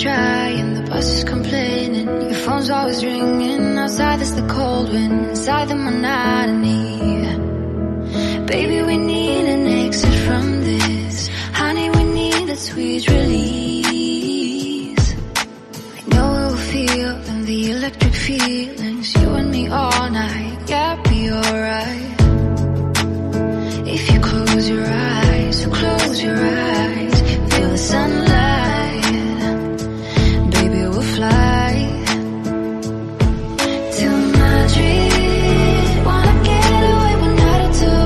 try and the bus is complaining. Your phone's always ringing. Outside there's the cold wind, inside the monotony. Baby, we need an exit from this. Honey, we need that sweet release. I know we'll feel in the electric feelings. You and me all night, yeah, be alright. If you close your eyes, so close your eyes. Feel the sunlight, baby, we'll fly till Madrid. Wanna get away one night or two.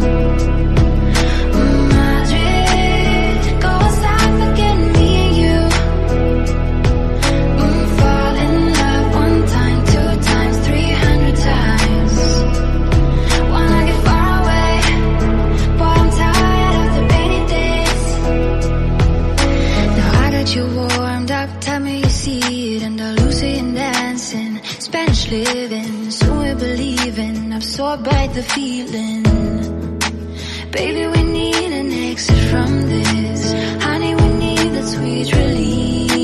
Madrid, go outside, forget me and you. Fall in love one time, 2 times, 300 times. Wanna get far away, boy, I'm tired of the rainy days. Now I got you warmed up, tell me you see it. Andalusian dancing, Spanish living, so we believe in, absorbed by the feeling. Baby, we need an exit from this. Honey, we need that sweet release.